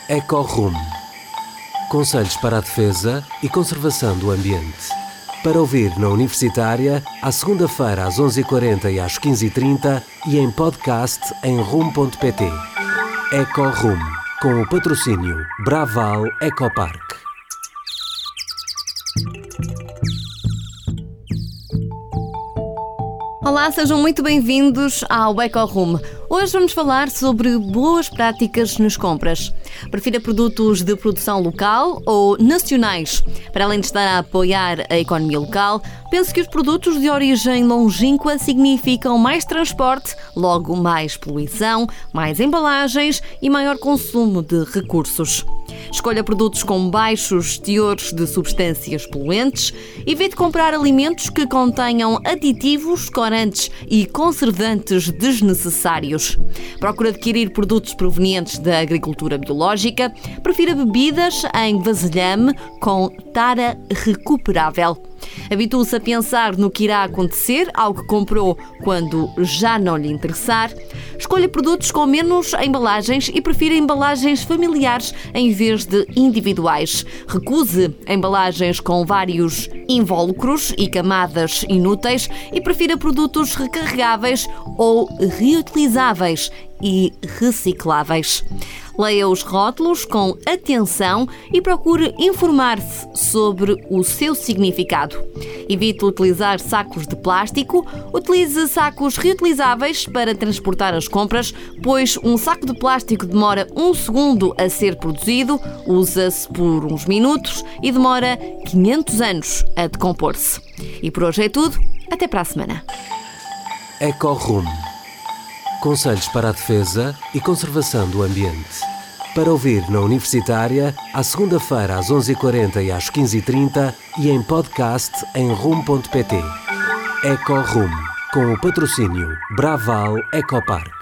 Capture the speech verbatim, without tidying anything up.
Ecorum. Conselhos para a defesa e conservação do ambiente. Para ouvir na Universitária, à segunda-feira às onze e quarenta e às quinze e trinta e em podcast em rum ponto pt. Ecorum, com o patrocínio Braval Ecopark. Olá, sejam muito bem-vindos ao Ecorum. Hoje vamos falar sobre boas práticas nas compras. Prefira produtos de produção local ou nacionais? Para além de estar a apoiar a economia local, penso que os produtos de origem longínqua significam mais transporte, logo mais poluição, mais embalagens e maior consumo de recursos. Escolha produtos com baixos teores de substâncias poluentes. Evite comprar alimentos que contenham aditivos, corantes e conservantes desnecessários. Procure adquirir produtos provenientes da agricultura biológica. Prefira bebidas em vasilhame com tara recuperável. Habitue-se a pensar no que irá acontecer ao que comprou quando já não lhe interessar. Escolha produtos com menos embalagens e prefira embalagens familiares em vez de individuais. Recuse embalagens com vários invólucros e camadas inúteis e prefira produtos recarregáveis ou reutilizáveis e recicláveis. Leia os rótulos com atenção e procure informar-se sobre o seu significado. Evite utilizar sacos de plástico. Utilize sacos reutilizáveis para transportar as compras, pois um saco de plástico demora um segundo a ser produzido, usa-se por uns minutos e demora quinhentos anos a decompor-se. E por hoje é tudo. Até para a semana. Ecorum. Conselhos para a defesa e conservação do ambiente. Para ouvir na Universitária, à segunda-feira às onze e quarenta e às quinze e trinta e em podcast em rum ponto pt. Ecorum, com o patrocínio Braval Ecopark.